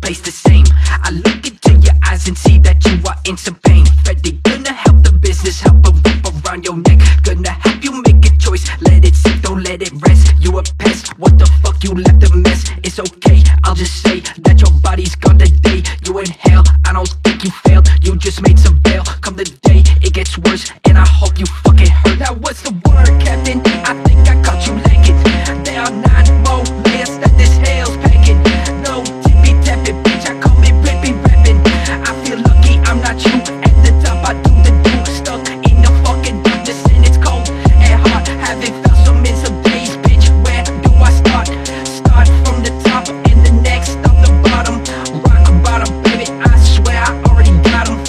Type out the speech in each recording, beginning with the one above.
place the same. I look into your eyes and see that you are in some pain. Freddy, gonna help the business, help a whip around your neck. Gonna help you make a choice, let it sit, don't let it rest. You a pest, what the fuck, you left a mess. It's okay, I'll just say that your body's gone today. You inhale, I don't think you failed, you just made some bail. Come the day, it gets worse, and I hope you fucking hurt. Now what's the word, Captain? I think I caught you lacking. There are 9 more layers that this hell's packing. No tippy tapping, bitch, I call me rippy rapping. I feel lucky I'm not you. At the top I do the do. Stuck in the fucking darkness and it's cold and hard. Haven't felt so in some days, bitch. Where do I start? Start from the top and the next stop the bottom. Rock bottom, baby, I swear I already got 'em.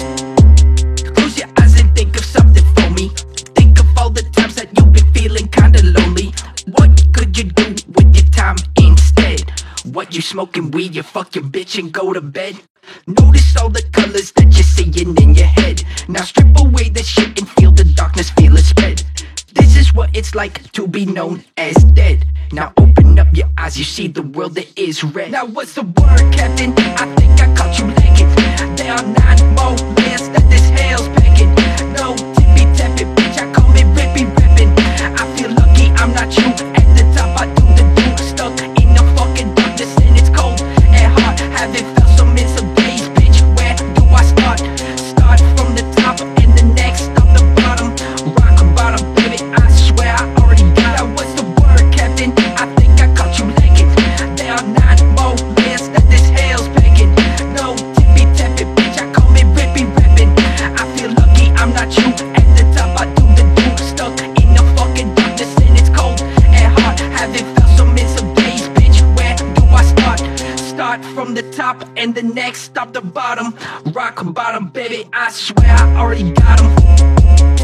Close your eyes and think of something for me. Think of all the times that you've been feeling kinda lonely. What could you do with your time instead? What, you smoking weed, you fuck your bitch and go to bed? Notice all the colors that you're seeing in your head. Now strip away the shit and feel the darkness, feel it spread. This is what it's like to be known as dead. Now open up your eyes, you see the world that is red. Now what's the word, Captain? I think I caught you lacking. There are 9 more layers that this hell's packing. No tippy tapping, bitch, I call me rippy rapping. I feel lucky I'm not you. At the top I do the do. Stuck in the fucking darkness and it's cold and hard. Haven't felt so in some days, bitch. Where do I start? Start from the top and the next stop the bottom. Rock bottom, baby, I swear I already got. Now what's the word, Captain? I think I caught you lacking. There are 9 more layers that this hell's packing. No tippy tapping, bitch, I call me rippy rapping. I feel lucky I'm not you. At the top I do the do. Stuck in the fucking darkness and it's cold and hard. Haven't felt so in some days, bitch. Where do I start? Start from the top and the next stop the bottom. Rock bottom, baby, I swear I already got 'em.